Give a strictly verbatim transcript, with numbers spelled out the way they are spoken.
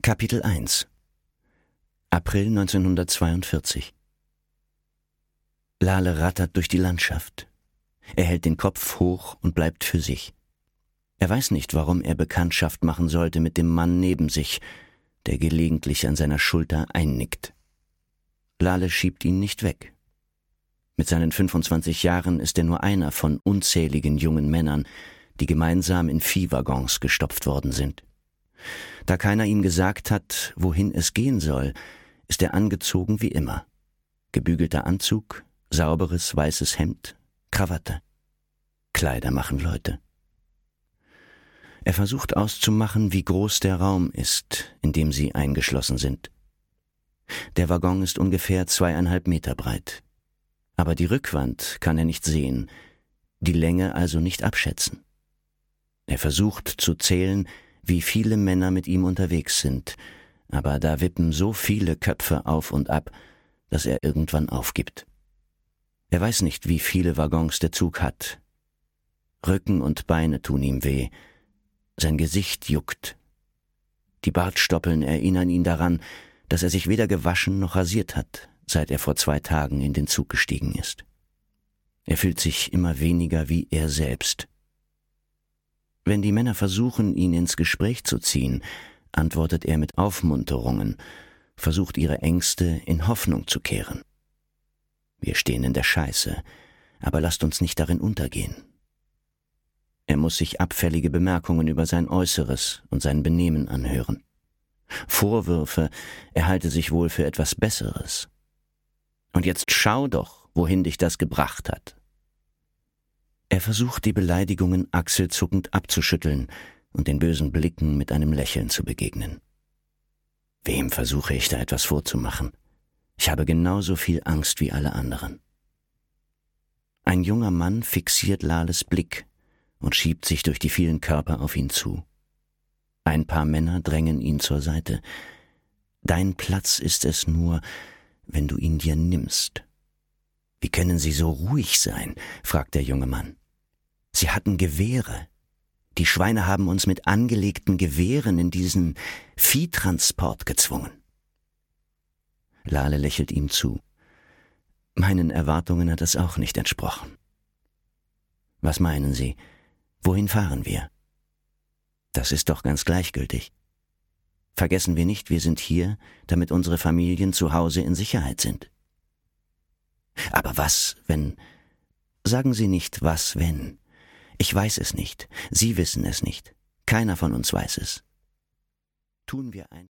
Kapitel eins April neunzehnhundertzweiundvierzig. Lale rattert durch die Landschaft. Er hält den Kopf hoch und bleibt für sich. Er weiß nicht, warum er Bekanntschaft machen sollte mit dem Mann neben sich, der gelegentlich an seiner Schulter einnickt. Lale schiebt ihn nicht weg. Mit seinen fünfundzwanzig Jahren ist er nur einer von unzähligen jungen Männern, die gemeinsam in Viehwaggons gestopft worden sind. Da keiner ihm gesagt hat, wohin es gehen soll, ist er angezogen wie immer. Gebügelter Anzug, sauberes weißes Hemd, Krawatte. Kleider machen Leute. Er versucht auszumachen, wie groß der Raum ist, in dem sie eingeschlossen sind. Der Waggon ist ungefähr zweieinhalb Meter breit. Aber die Rückwand kann er nicht sehen, die Länge also nicht abschätzen. Er versucht zu zählen, wie viele Männer mit ihm unterwegs sind, aber da wippen so viele Köpfe auf und ab, dass er irgendwann aufgibt. Er weiß nicht, wie viele Waggons der Zug hat. Rücken und Beine tun ihm weh. Sein Gesicht juckt. Die Bartstoppeln erinnern ihn daran, dass er sich weder gewaschen noch rasiert hat, seit er vor zwei Tagen in den Zug gestiegen ist. Er fühlt sich immer weniger wie er selbst. Wenn die Männer versuchen, ihn ins Gespräch zu ziehen, antwortet er mit Aufmunterungen, versucht ihre Ängste in Hoffnung zu kehren. Wir stehen in der Scheiße, aber lasst uns nicht darin untergehen. Er muss sich abfällige Bemerkungen über sein Äußeres und sein Benehmen anhören. Vorwürfe, er halte sich wohl für etwas Besseres. Und jetzt schau doch, wohin dich das gebracht hat. Er versucht, die Beleidigungen achselzuckend abzuschütteln und den bösen Blicken mit einem Lächeln zu begegnen. Wem versuche ich da etwas vorzumachen? Ich habe genauso viel Angst wie alle anderen. Ein junger Mann fixiert Lales Blick und schiebt sich durch die vielen Körper auf ihn zu. Ein paar Männer drängen ihn zur Seite. Dein Platz ist es nur, wenn du ihn dir nimmst. Wie können Sie so ruhig sein? Fragt der junge Mann. Sie hatten Gewehre. Die Schweine haben uns mit angelegten Gewehren in diesen Viehtransport gezwungen. Lale lächelt ihm zu. Meinen Erwartungen hat es auch nicht entsprochen. Was meinen Sie? Wohin fahren wir? Das ist doch ganz gleichgültig. Vergessen wir nicht, wir sind hier, damit unsere Familien zu Hause in Sicherheit sind. Aber was, wenn... Sagen Sie nicht, was, wenn. Ich weiß es nicht. Sie wissen es nicht. Keiner von uns weiß es. Tun wir ein...